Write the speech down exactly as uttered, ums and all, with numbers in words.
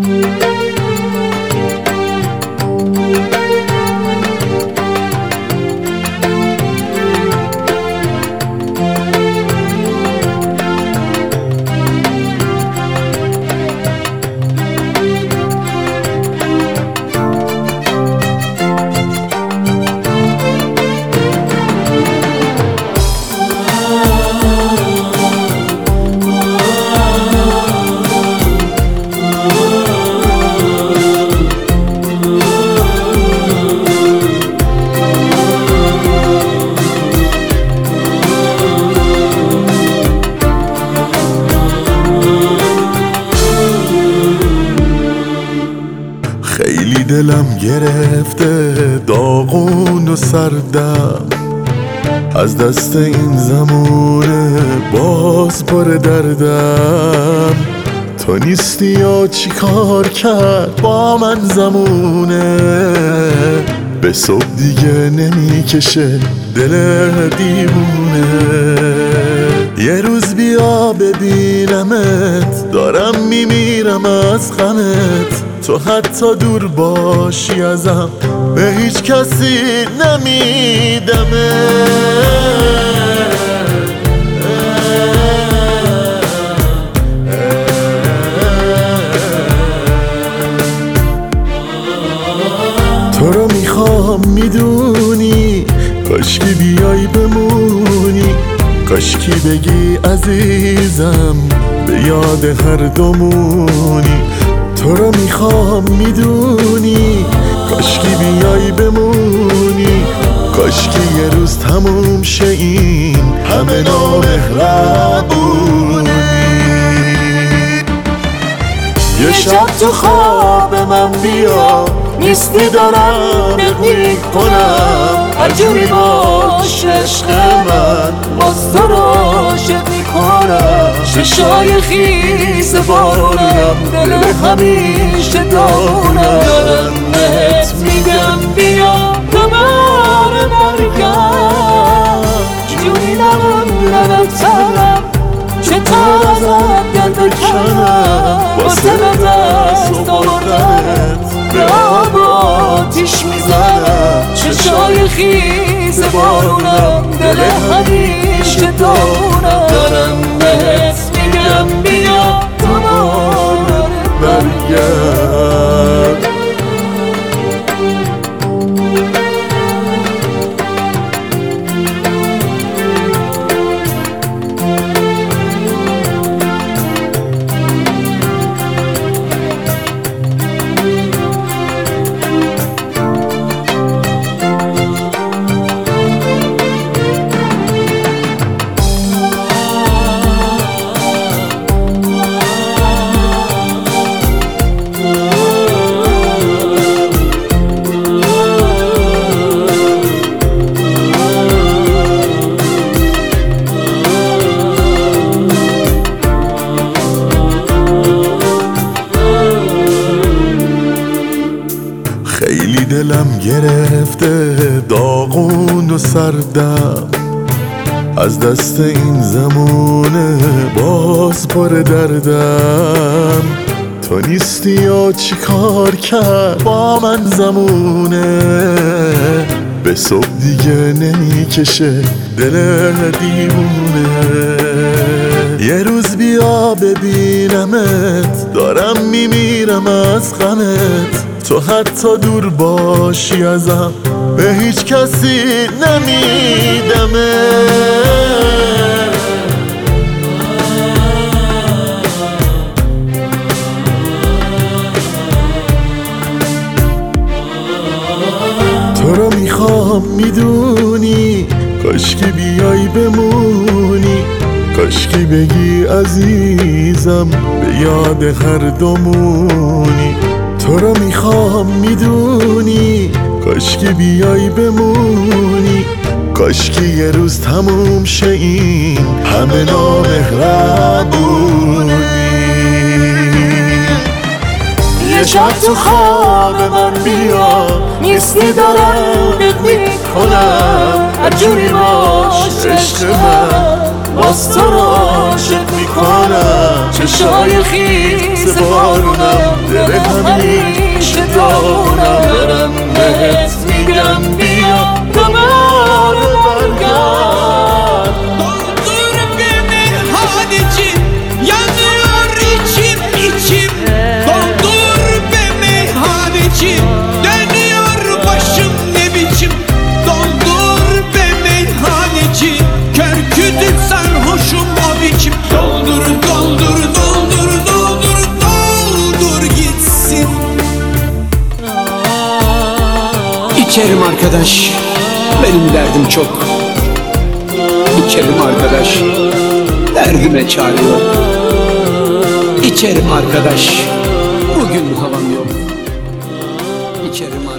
خیلی دلم گرفته داغون و سردم، از دست این زمونه باز پر دردم. تو نیستی یا چی کار کرد با من زمونه، به صبح دیگه نمیکشه دل دیوونه. یه روز بیا ببینمت، دارم میمیرم از غمت. تو حتی دور باشی ازم به هیچ کسی نمیدمه. تو رو میخوام میدونی، کاشکی بیای بمونی، کاشکی بگی عزیزم به یاد هر دومونی. تو رو میخوام میدونی، کاشکی بیای بمونی، کاشکی یه روز تموم شه این همه نامهربونی. یه شب تو خواب من بیا، نیستی دارم نق میکنم. هر جوری باش عشق من، باز تو رو عاشق میکنم. چشای خیز بارونم، دل همیشه دارونم. دارم بهت میگم بیا دوباره برگرد. جوری نموندم تنم، چطور ازت دل بکنم. واسه به دست آوردنت به آب و آتیش میزنم. چشای خیز بارونم، دل همیشه دارونم. دارم بهت میگم بیا دوباره برگرد. خیلی دلم گرفته داغون و سردم، از دست این زمونه باز پر دردم. تو نیستی یا چی کار کرد با من زمونه، به صبح دیگه نمیکشه دل دیوونه. یه روز بیا ببینمت، دارم میمیرم از غمت. تو حتی دور باشی ازم به هیچ کسی نمیدمه. تو رو میخوام میدونی، کاشکی بیای بمونی، کاشکی بگی عزیزم به یاد هر دومونی. تو رو میخوام میدونی، کاشکی بیای بمونی، کاشکی یه روز تموم شه این همه نامهربونی. یه شب تو خواب من بیا، نیستی دارم نق میکنم. هر جوری باش عشق من، باز تو رو عاشق میکنم. چشای خیز بارونم، Deve Haliç yoluna verem etmeyem biya Kamer bergar. Doldur bir meyhaneci, yanıyor içim içim. Doldur be meyhaneci, dönüyor başım ne biçim. Doldur be meyhaneci, kör kütük sarhoşum o biçim. Doldur doldur doldur doldur doldur gitsin. İçerim arkadaş, benim derdim çok. İçerim arkadaş, derdime çare yok. İçerim arkadaş, bugün havam yok. İçerim